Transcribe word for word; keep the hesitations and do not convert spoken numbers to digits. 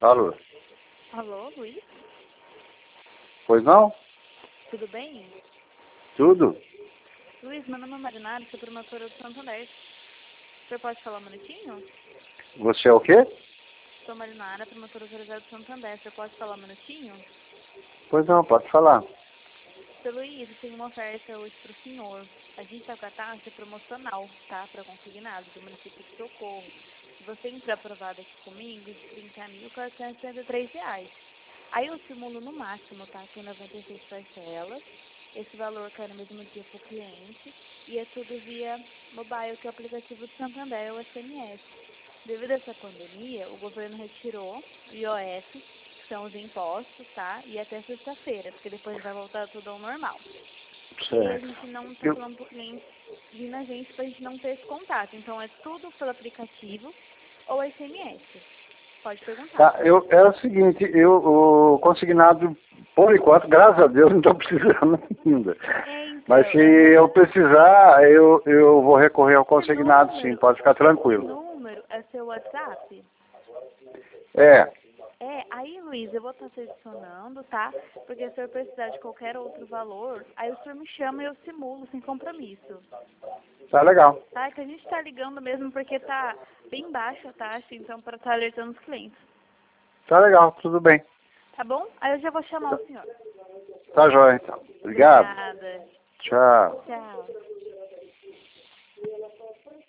Alô? Alô, Luiz? Pois não? Tudo bem? Tudo? Luiz, meu nome é Marinara, sou promotora do Santander. O senhor pode falar um minutinho? Você é o quê? Sou Marinara, promotora autorizada do Santander. O senhor pode falar um minutinho? Pois não, pode falar. Seu Luiz, eu tenho uma oferta hoje para o senhor. A gente está com a taxa promocional, tá? Para consignado do município de Socorro. Se você entrar aprovado aqui comigo, de trinta mil quatrocentos e setenta e três reais. Aí eu simulo no máximo, tá? Tem noventa e seis parcelas. Esse valor cai no mesmo dia para o cliente. E é tudo via mobile, que é o aplicativo do Santander, o S M S. Devido a essa pandemia, o governo retirou o I O F, que são os impostos, tá? E até sexta-feira, porque depois vai voltar tudo ao normal. E a Certo. gente não está Eu, falando para o cliente vir na gente para a gente não ter esse contato. Então é tudo pelo aplicativo ou S M S. Pode perguntar. tá, eu, é o seguinte, eu, o consignado, por enquanto, graças a Deus, não estou precisando ainda. É, então, Mas se é, eu precisar, eu, eu vou recorrer ao consignado, sim, número, pode ficar esse tranquilo. número é seu WhatsApp? É, É, aí, Luiz, eu vou estar te adicionando, tá? Porque se o senhor precisar de qualquer outro valor, aí o senhor me chama e eu simulo, sem compromisso. tá legal. Tá? É que a gente tá ligando mesmo porque tá bem baixa a taxa, então, para estar alertando os clientes. Tá legal, tudo bem. Tá bom? Aí eu já vou chamar Tá, o senhor. tá jóia, então. Obrigado. Obrigada. Tchau. Tchau.